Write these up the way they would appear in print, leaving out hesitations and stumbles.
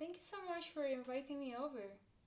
thank you so much for inviting me over.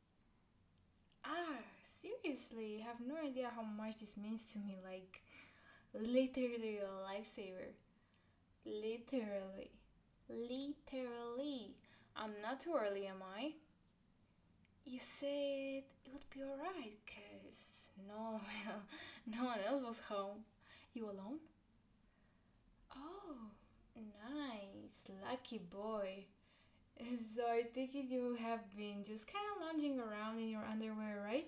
Seriously, I have no idea how much this means to me. Like, literally a lifesaver. Literally. Literally. I'm not too early, am I? You said it would be alright, cause no, well, no one else was home. You alone? Oh, nice. Lucky boy. So I take it you have been just kind of lounging around in your underwear, right?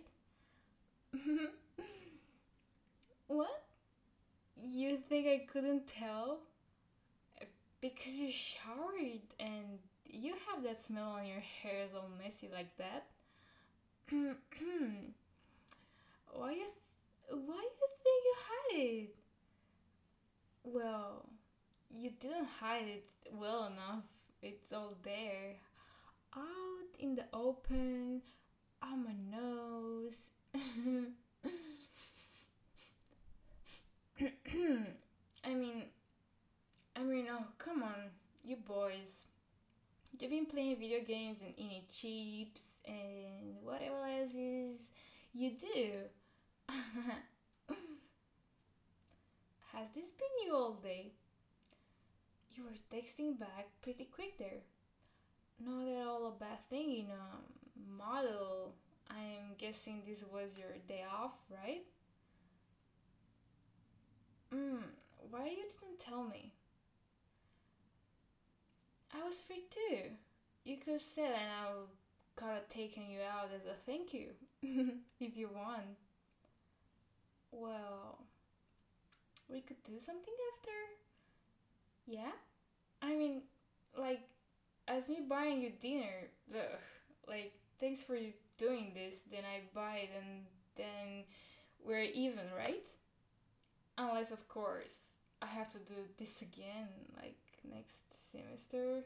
What? You think I couldn't tell? Because you showered and you have that smell on your hair is all messy like that. Why you think you hide it? Well, you didn't hide it well enough. It's all there, out in the open, on my nose. I mean, oh, come on, you boys. You've been playing video games and eating chips and whatever else is you do. Has this been you all day? You were texting back pretty quick there. Not at all a bad thing in a model. I'm guessing this was your day off, right? Mm, why you didn't tell me? I was free too. You could say and I could have taken you out as a thank you, if you want. Well, we could do something after. Yeah. I mean, like, as me buying you dinner. Ugh, like, thanks for you doing this. Then I buy it, and then we're even, right? Unless, of course, I have to do this again, like next semester.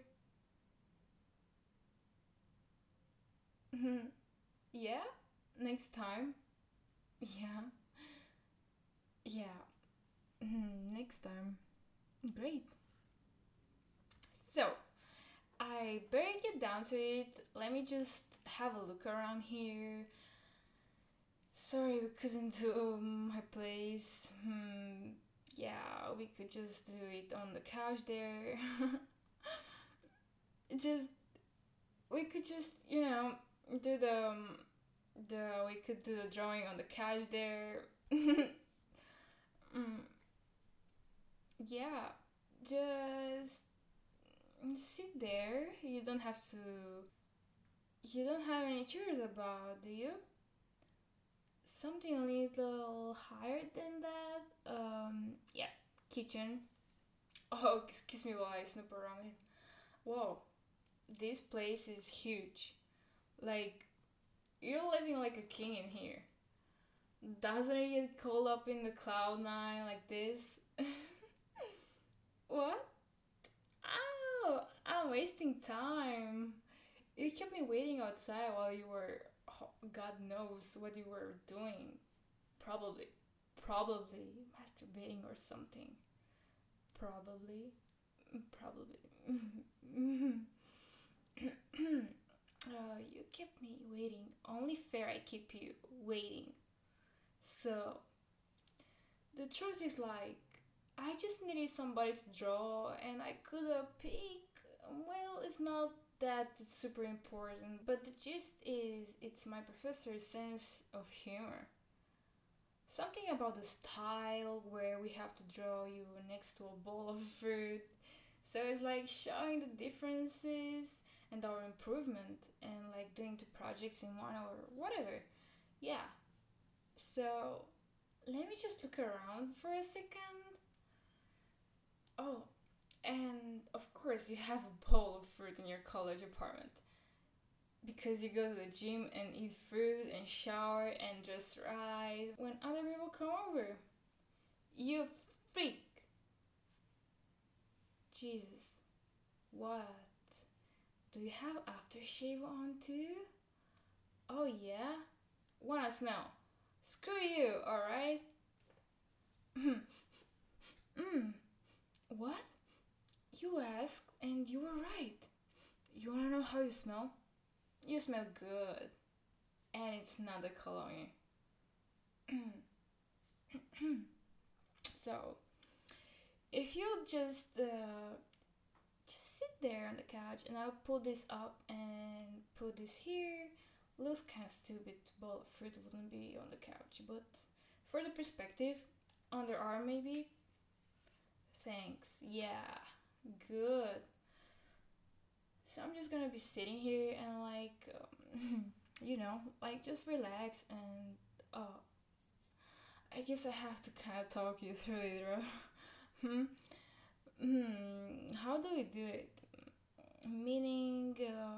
Yeah, next time. Yeah, yeah, next time. Great. So, I better get down to it. Let me just have a look around here. Sorry we couldn't do my place. Yeah, we could just do it on the couch there. just we could just do the we could do the drawing on the couch there. mm, yeah, just sit there. You don't have any chairs about, do you? Something a little higher than that. Yeah, kitchen. Oh, excuse me while I snoop around it. Whoa, this place is huge. Like, you're living like a king in here. Doesn't it get cold up in the cloud nine like this? What? Oh, I'm wasting time. You kept me waiting outside while you were, God knows what you were doing. Probably, probably masturbating or something. Probably, probably. You kept me waiting. Only fair I keep you waiting. So, the truth is like, I just needed somebody to draw and I could have picked. Well, it's not that it's super important, but the gist is it's my professor's sense of humor. Something about the style where we have to draw you next to a bowl of fruit. So it's like showing the differences and our improvement and like doing two projects in 1 hour, whatever. Yeah. So let me just look around for a second. Oh, and of course you have a bowl of fruit in your college apartment because you go to the gym and eat fruit and shower and dress right when other people come over. You freak. Jesus. What? Do you have aftershave on too? Oh yeah? Wanna smell? Screw you, alright? What? You asked and you were right. You wanna know how you smell? You smell good, and it's not the cologne. So if you just sit there on the couch, and I'll pull this up and put this here. Looks kind of stupid. Bowl of fruit wouldn't be on the couch, but for the perspective, on the arm maybe. Thanks. Yeah, good. So I'm just gonna be sitting here and like, like just relax and oh, I guess I have to kind of talk you through it, hmm? How do we do it? Meaning,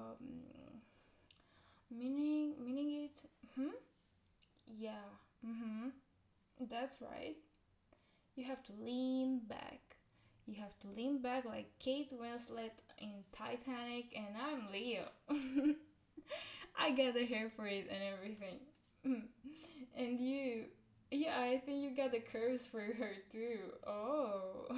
meaning it. Hmm. Yeah. That's right. You have to lean back. You have to lean back like Kate Winslet in Titanic, and I'm Leo. I got the hair for it and everything. And you, yeah, I think you got the curves for her too. Oh,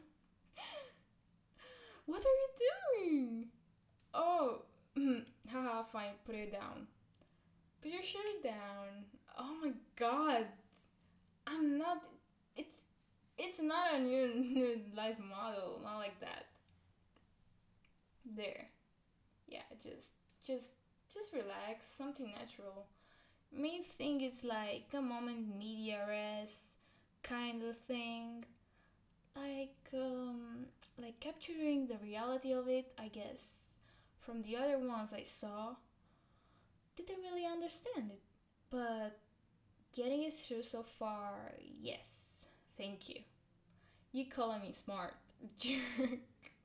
what are you doing? Oh, haha, fine, put it down. Put your shirt down. Oh my god, I'm not. It's it's not a new life model, not like that. There, yeah, just just relax, something natural. Main thing is like a moment media res kind of thing, like like capturing the reality of it. I guess from the other ones I saw, didn't really understand it, but getting it through so far, yes, thank you. You calling me smart, jerk.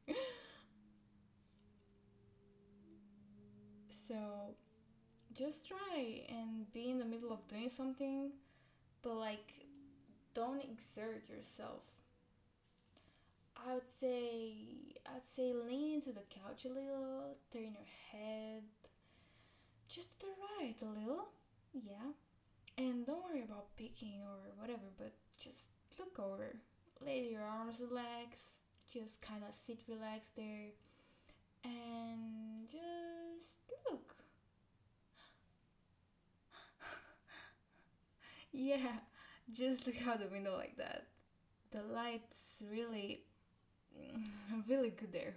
So just try and be in the middle of doing something, but like don't exert yourself. I would say lean into the couch a little, turn your head just to the right a little. Yeah. And don't worry about picking or whatever, but just look over. Lay your arms relaxed, just kinda sit relaxed there and just look. Yeah, just look out the window like that. The light's really really good there.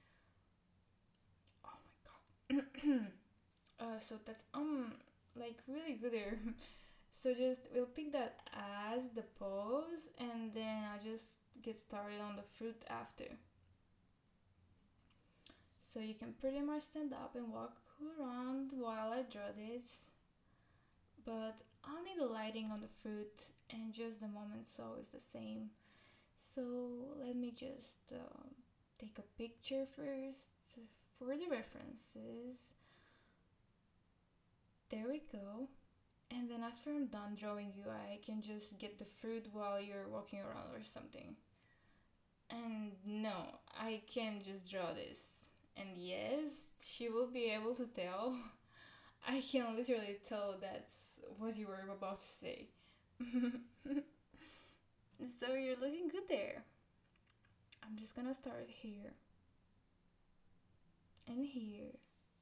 Oh my god. So that's like really good there. So just we'll pick that as the pose, and then I'll just get started on the fruit after. So you can pretty much stand up and walk around while I draw this, but I'll need the lighting on the fruit and just the moment so it's the same. So let me just take a picture first for the references. There we go. And then after I'm done drawing you, I can just get the fruit while you're walking around or something. And no, I can't just draw this. And yes, she will be able to tell. I can literally tell that's what you were about to say. So you're looking good there. I'm just gonna start here and here.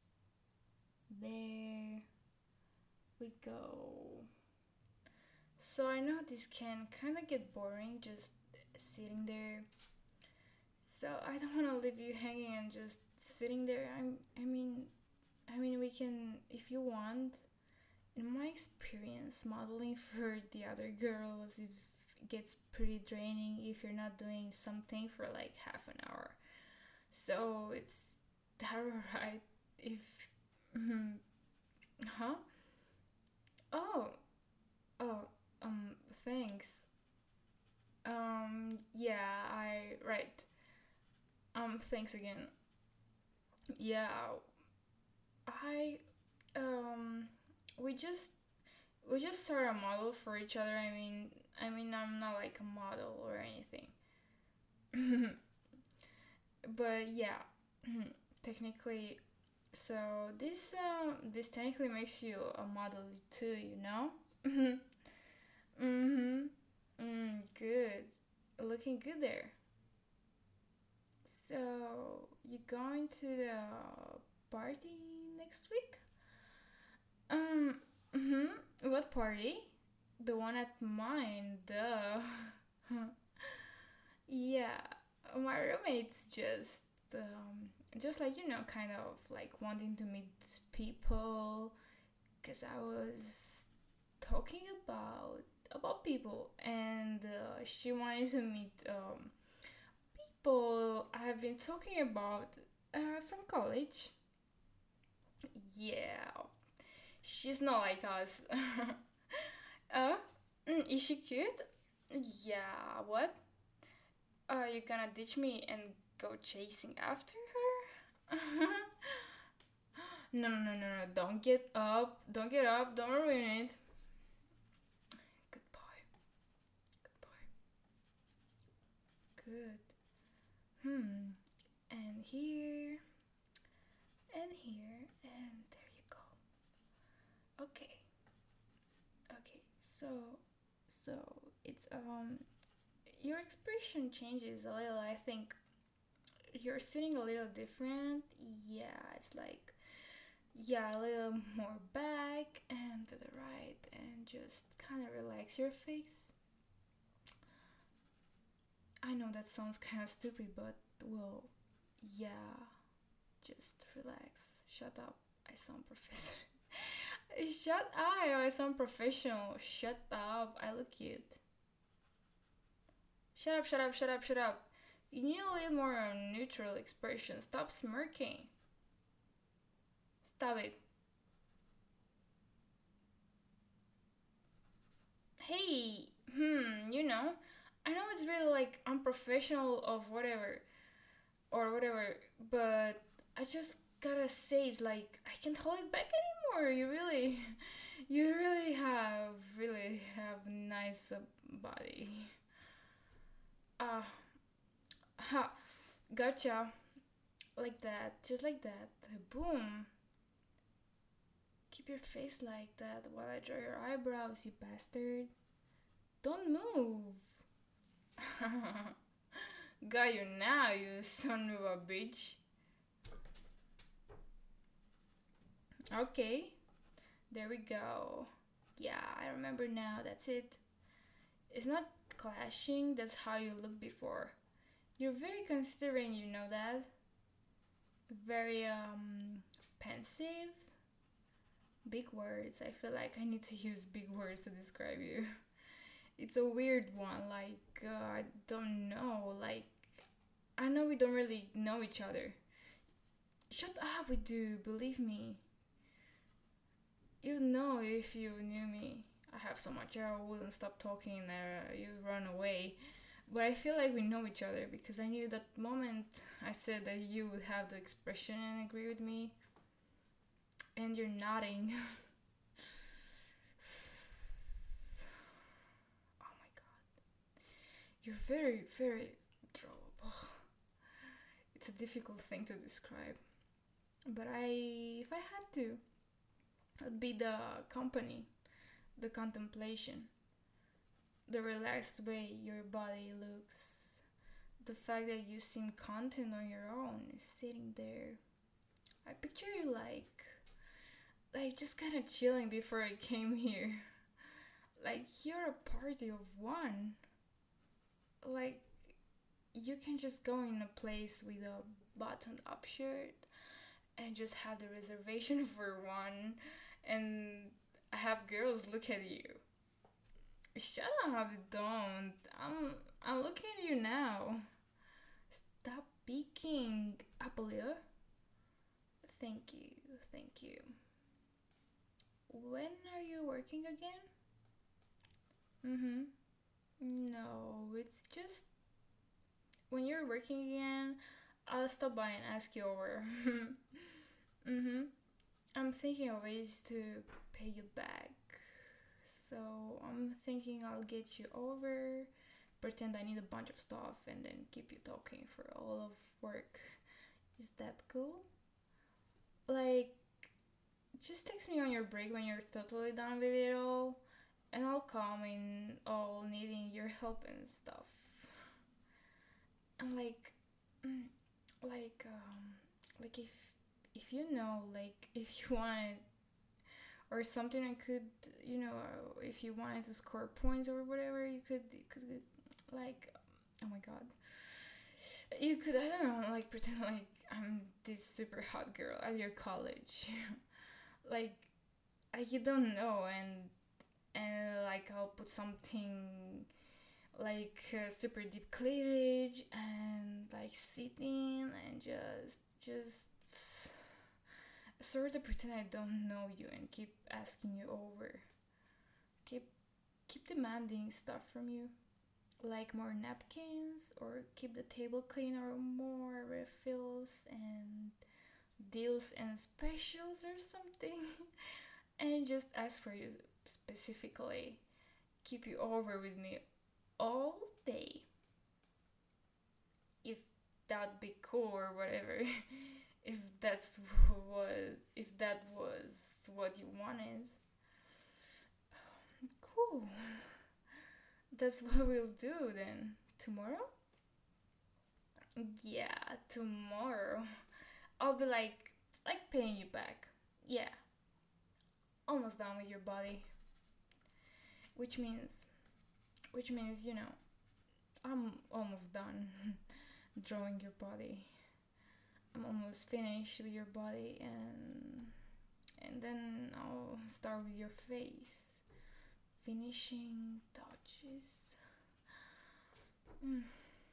There we go. So I know this can kind of get boring just sitting there. So I don't want to leave you hanging and just sitting there. I mean, we can, if you want. In my experience, modeling for the other girls, it gets pretty draining if you're not doing something for like half an hour. So it's that right? If, mm, huh? Oh, oh, thanks. Yeah, right. Thanks again. Yeah, I, um, we just we just started a model for each other. I mean, I'm not like a model or anything, but yeah, technically. So this technically makes you a model too, you know. Mhm. Good. Looking good there. So you're going to the party next week. Um, hmm what party? The one at mine, duh. Yeah, my roommate's just like kind of like wanting to meet people, cause I was talking about people, and she wanted to meet people I've been talking about from college. Yeah, she's not like us. uh, is she cute? Yeah. What? Are you gonna ditch me and go chasing after her? No, no, no, no, no. Don't get up. Don't get up. Don't ruin it. Good boy. Good boy. Good. Hmm. And here. And here. And there you go. Okay. Okay. So it's your expression changes a little. I think you're sitting a little different. Yeah, it's like yeah, a little more back and to the right, and just kind of relax your face. I know that sounds kind of stupid, but well, yeah, just relax. Shut up. I sound professor. Shut up. I sound professional. Shut up. I look cute. Shut up, shut up, shut up, shut up. You need a little more neutral expression. Stop smirking. Stop it. Hey, I know it's really like unprofessional of whatever or whatever, but I just gotta say it's like I can't hold it back anymore. You really have nice body. Ah, ha, gotcha. Like that, just like that. Boom. Keep your face like that while I draw your eyebrows, you bastard. Don't move. Got you now, you son of a bitch. Okay, there we go. Yeah, I remember now, that's it. It's not clashing, that's how you looked before. You're very considering, you know that? Very, pensive. Big words. I feel like I need to use big words to describe you. It's a weird one, like, I don't know, like, I know we don't really know each other. Shut up, we do, believe me. You know if you knew me. I have so much hair, I wouldn't stop talking and you run away. But I feel like we know each other because I knew that moment I said that you would have the expression and agree with me. And you're nodding. Oh my god. You're very, very drawable. It's a difficult thing to describe. But if I had to, it'd be the company, the contemplation, the relaxed way your body looks, the fact that you seem content on your own, sitting there. I picture you like just kind of chilling before I came here. Like you're a party of one. Like you can just go in a place with a buttoned up shirt and just have the reservation for one and have girls look at you. Shut up, don't. I'm looking at you now. Stop peeking, Apollio. Thank you, thank you. When are you working again? Mm-hmm. No, it's just when you're working again, I'll stop by and ask you over. Mm-hmm. I'm thinking of ways to pay you back. So I'm thinking I'll get you over, pretend I need a bunch of stuff, and then keep you talking for all of work. Is that cool? Like, just text me on your break when you're totally done with it all, and I'll come in all needing your help and stuff. And like, mm, like, like if you know, like, if you wanted or something, I could, you know, if you wanted to score points or whatever, you could like, oh my god, you could, I don't know, like pretend like I'm this super hot girl at your college. like you don't know, and like I'll put something like super deep cleavage and like sitting and just sort of pretend I don't know you and keep asking you over, keep keep demanding stuff from you, like more napkins or keep the table clean or more refills and deals and specials or something. And just ask for you specifically, keep you over with me all day, if that'd be cool or whatever. if that's if that was what you wanted, cool. That's what we'll do then. Tomorrow? Yeah, tomorrow. I'll be like paying you back. Yeah, almost done with your body. Which means you know, I'm almost done drawing your body. I'm almost finished with your body, and then I'll start with your face. Finishing touches. Mm.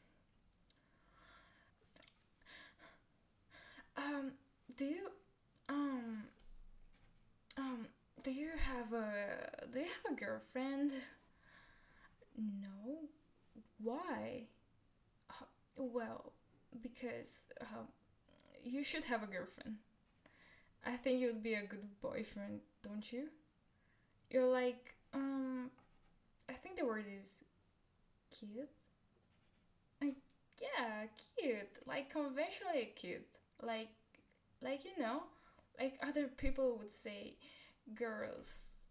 Um, do you um um do you have a girlfriend? No. Why? Well, because you should have a girlfriend. I think you'd be a good boyfriend, don't you? You're like I think the word is cute. Like, yeah, cute. Like conventionally cute. Like you know, like other people would say, girls,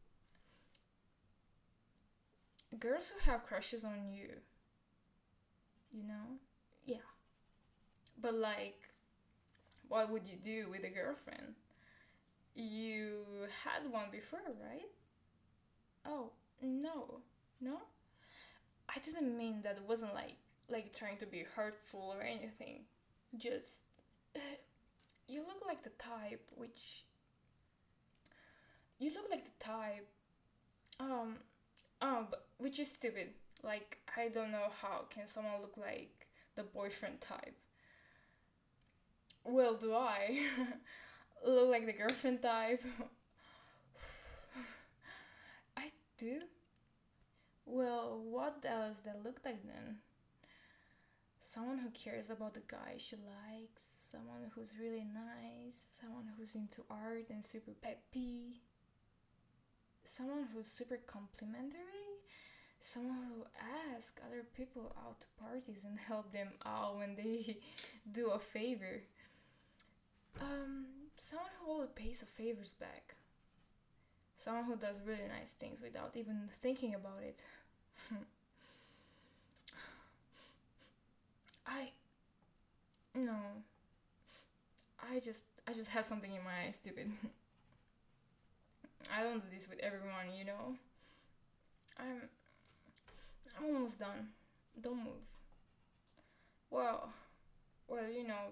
girls who have crushes on you. You know, yeah. But like, what would you do with a girlfriend? You had one before, right? Oh no, no. I didn't mean that. It wasn't like trying to be hurtful or anything. Just you look like the type which you look like the type um but which is stupid. Like I don't know how can someone look like the boyfriend type. Well, do I look like the girlfriend type? I do. Well, what does that look like then? Someone who cares about the guy she likes, someone who's really nice, someone who's into art and super peppy, someone who's super complimentary, someone who asks other people out to parties and help them out when they do a favor. Someone who always pays the favors back. Someone who does really nice things without even thinking about it. I no. I just have something in my eye, stupid. I don't do this with everyone, you know. I'm I'm almost done. Don't move. Well, you know,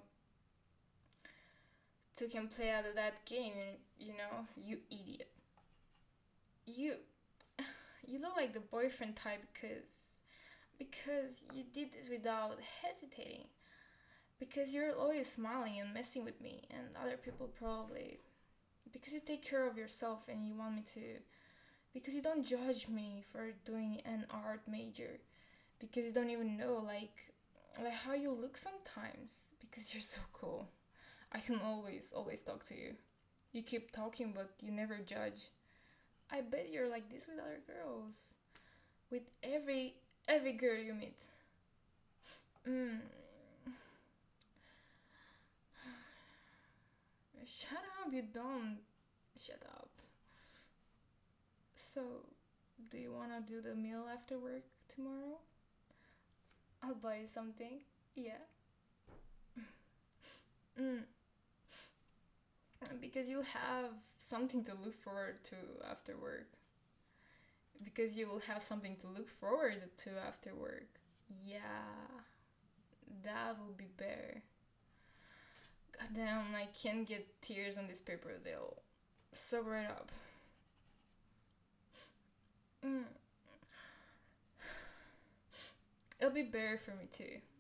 to can play out of that game, you know, you idiot. You you look like the boyfriend type because you did this without hesitating. Because you're always smiling and messing with me and other people probably because you take care of yourself and you want me to because you don't judge me for doing an art major because you don't even know like how you look sometimes because you're so cool. I can always talk to you. You keep talking but you never judge. I bet you're like this with other girls. With every girl you meet. Mm. Shut up, you don't. Shut up. So, do you wanna do the meal after work tomorrow? I'll buy you something. Yeah. Mm. because you'll have something to look forward to after work. Because you will have something to look forward to after work. Yeah, that will be better. God damn, I can't get tears on this paper. They'll soak right up. Mm. It'll be better for me too.